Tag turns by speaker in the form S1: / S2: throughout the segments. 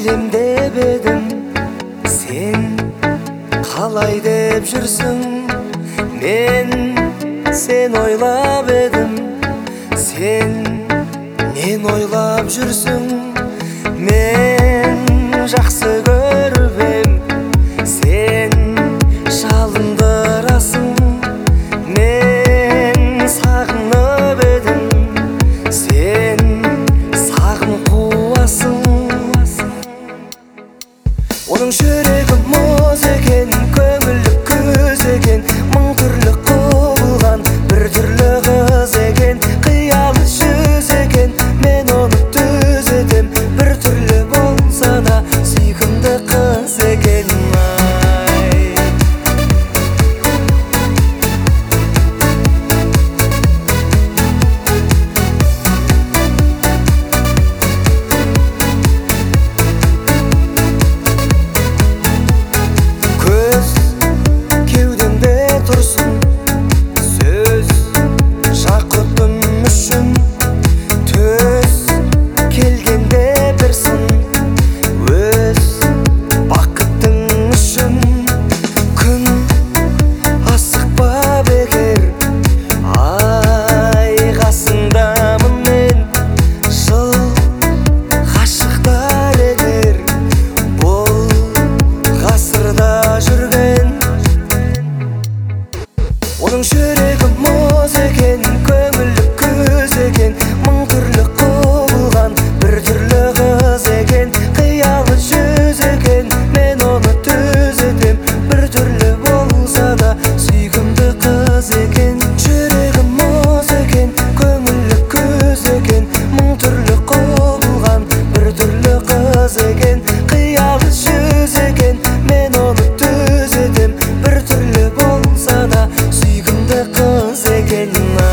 S1: елемдеп едім, сен қалай деп жүрсің? Мен сен ойлап едім, сен нен ойлап жүрсің? Мен жақсы көріп ем, сен жалындырасың. Мен сағынып едім, сен сағым қуасың. Оның жүрегі мұз екен, көңілі күз екен, мың түрлі құбылған бір түрлі қыз екен. Қиялы жүз екен, мен оны түзетем, бір түрлі болса да сүйкімді қыз екен. Оның жүрегі мұз екен, көңілі күз екен, мың түрлі құбылған бір түрлі қыз екен. Қиялы жүз екен, мен оны түзетем, бір түрлі болса да сүйкімді қыз екен. Жүрегі мұз екен, көңілі күз екен, мың түрлі құбылған бір түрлі қыз екен. Қиялы жүз екен, мен оны түзетем, бір түрлі болса да сүйкімді қыз екен.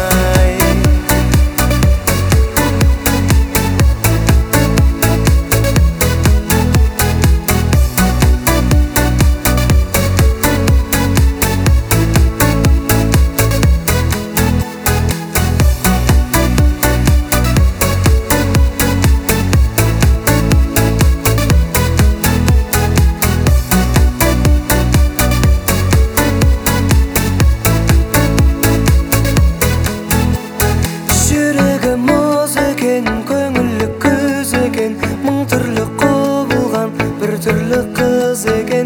S1: Жүрегі мұз екен, көңілі күз екен, мың түрлі құбылған бір түрлі қыз екен.